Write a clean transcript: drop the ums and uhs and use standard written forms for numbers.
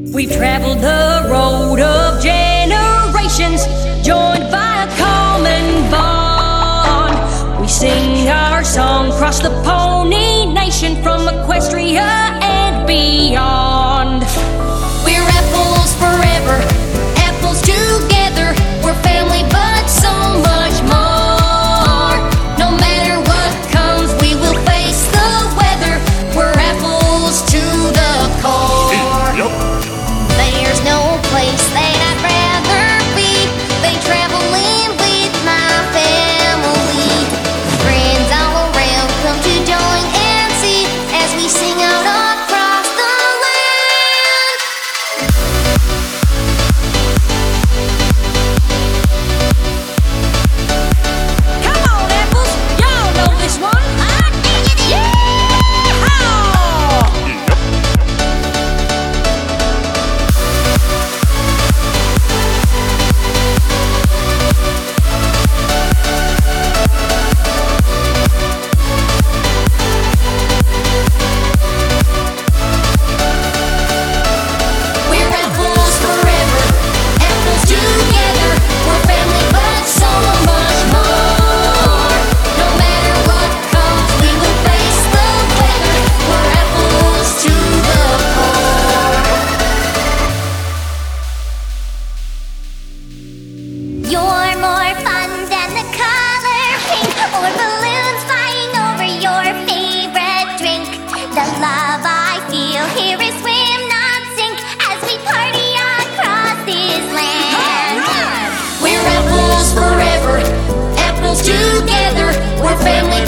We've traveled the road of generations, joined by a common bond. We sing our song across the Pony Nation, from Equestria and beyond. We're apples forever, apples together. We're family, but so much more. No matter what comes, we will face the weather. We're apples to the core. There's no place that I'd rather be than traveling with my family. Friends all around come to join and see as we sing out across the land. Come on, apples, y'all know this one. Yeah! We're apples forever, apples together. We're family, but so much more. No matter what comes, we will face the weather. We're apples to the core. You're more fun than the color pink, or balloons flying over your favorite drink. The love I feel here is swim, not sink, as we party across this land. We're apples forever, apples together. We're family,